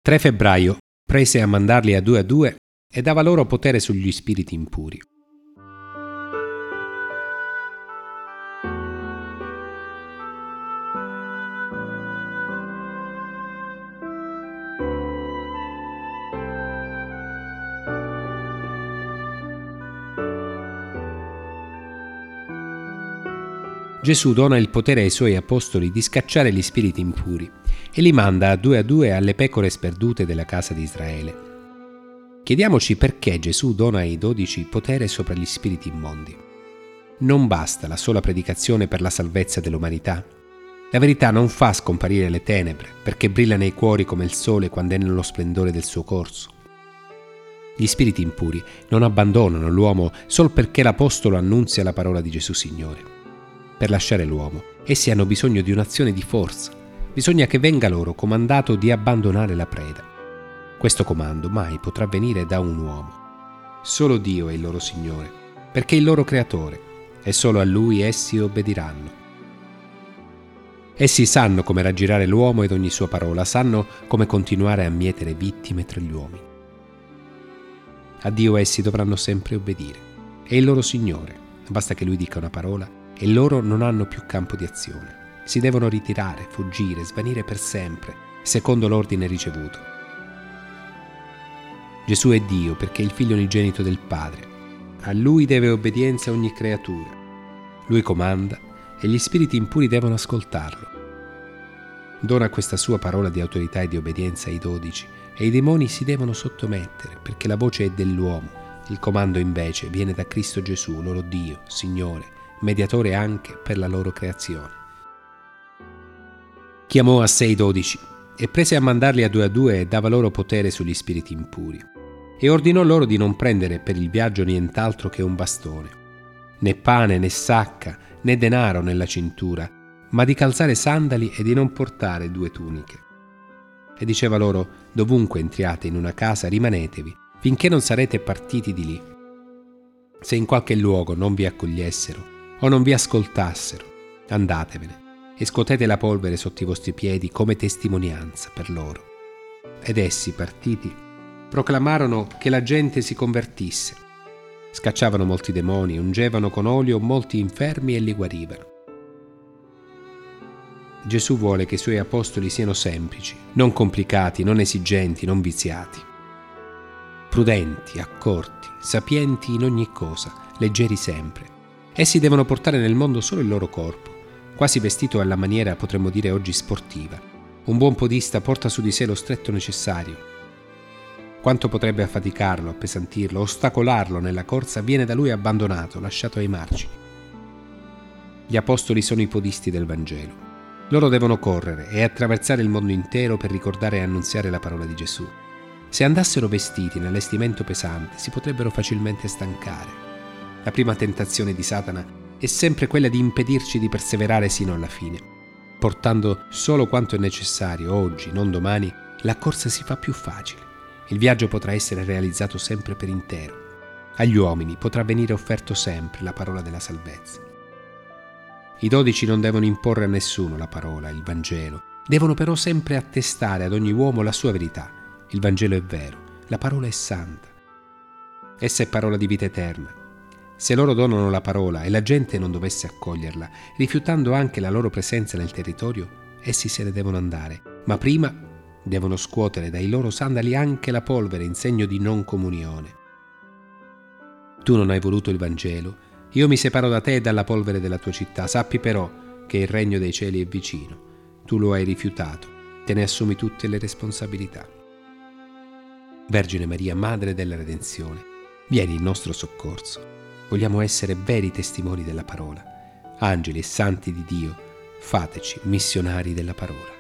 3 febbraio prese a mandarli a due e dava loro potere sugli spiriti impuri. Gesù dona il potere ai suoi apostoli di scacciare gli spiriti impuri e li manda a due alle pecore sperdute della casa di Israele. Chiediamoci perché Gesù dona ai 12 potere sopra gli spiriti immondi. Non basta la sola predicazione per la salvezza dell'umanità. La verità non fa scomparire le tenebre, perché brilla nei cuori come il sole quando è nello splendore del suo corso. Gli spiriti impuri non abbandonano l'uomo solo perché l'apostolo annunzia la parola di Gesù Signore. Per lasciare l'uomo, essi hanno bisogno di un'azione di forza. Bisogna che venga loro comandato di abbandonare la preda. Questo comando mai potrà venire da un uomo. Solo Dio è il loro Signore, perché è il loro Creatore, e solo a Lui essi obbediranno. Essi sanno come raggirare l'uomo ed ogni sua parola, sanno come continuare a mietere vittime tra gli uomini. A Dio essi dovranno sempre obbedire. È il loro Signore, basta che Lui dica una parola e loro non hanno più campo di azione. Si devono ritirare, fuggire, svanire per sempre, secondo l'ordine ricevuto. Gesù è Dio perché è il Figlio unigenito del Padre. A Lui deve obbedienza ogni creatura. Lui comanda e gli spiriti impuri devono ascoltarlo. Dona questa sua parola di autorità e di obbedienza ai 12 e i demoni si devono sottomettere perché la voce è dell'uomo. Il comando invece viene da Cristo Gesù, loro Dio, Signore, mediatore anche per la loro creazione. Chiamò a sé i 12 e prese a mandarli a due e dava loro potere sugli spiriti impuri. E ordinò loro di non prendere per il viaggio nient'altro che un bastone, né pane né sacca né denaro nella cintura, ma di calzare sandali e di non portare 2 tuniche. E diceva loro: dovunque entriate in una casa rimanetevi, finché non sarete partiti di lì. Se in qualche luogo non vi accogliessero o non vi ascoltassero, andatevene e scuotete la polvere sotto i vostri piedi come testimonianza per loro. Ed essi, partiti, proclamarono che la gente si convertisse. Scacciavano molti demoni, ungevano con olio molti infermi e li guarivano. Gesù vuole che i suoi apostoli siano semplici, non complicati, non esigenti, non viziati. Prudenti, accorti, sapienti in ogni cosa, leggeri sempre. Essi devono portare nel mondo solo il loro corpo, quasi vestito alla maniera, potremmo dire oggi, sportiva. Un buon podista porta su di sé lo stretto necessario. Quanto potrebbe affaticarlo, appesantirlo, ostacolarlo nella corsa viene da lui abbandonato, lasciato ai margini. Gli apostoli sono i podisti del Vangelo. Loro devono correre e attraversare il mondo intero per ricordare e annunziare la parola di Gesù. Se andassero vestiti in allestimento pesante, si potrebbero facilmente stancare. La prima tentazione di Satana è sempre quella di impedirci di perseverare sino alla fine. Portando solo quanto è necessario oggi, non domani, la corsa si fa più facile. Il viaggio potrà essere realizzato sempre per intero. Agli uomini potrà venire offerto sempre la parola della salvezza. I 12 non devono imporre a nessuno la parola, il Vangelo. Devono però sempre attestare ad ogni uomo la sua verità. Il Vangelo è vero, la parola è santa. Essa è parola di vita eterna. Se loro donano la parola e la gente non dovesse accoglierla, rifiutando anche la loro presenza nel territorio, essi se ne devono andare, ma prima devono scuotere dai loro sandali anche la polvere in segno di non comunione. Tu non hai voluto il Vangelo, io mi separo da te e dalla polvere della tua città, sappi però che il regno dei cieli è vicino. Tu lo hai rifiutato, te ne assumi tutte le responsabilità. Vergine Maria, Madre della Redenzione, vieni in nostro soccorso. Vogliamo essere veri testimoni della parola. Angeli e santi di Dio, fateci missionari della parola.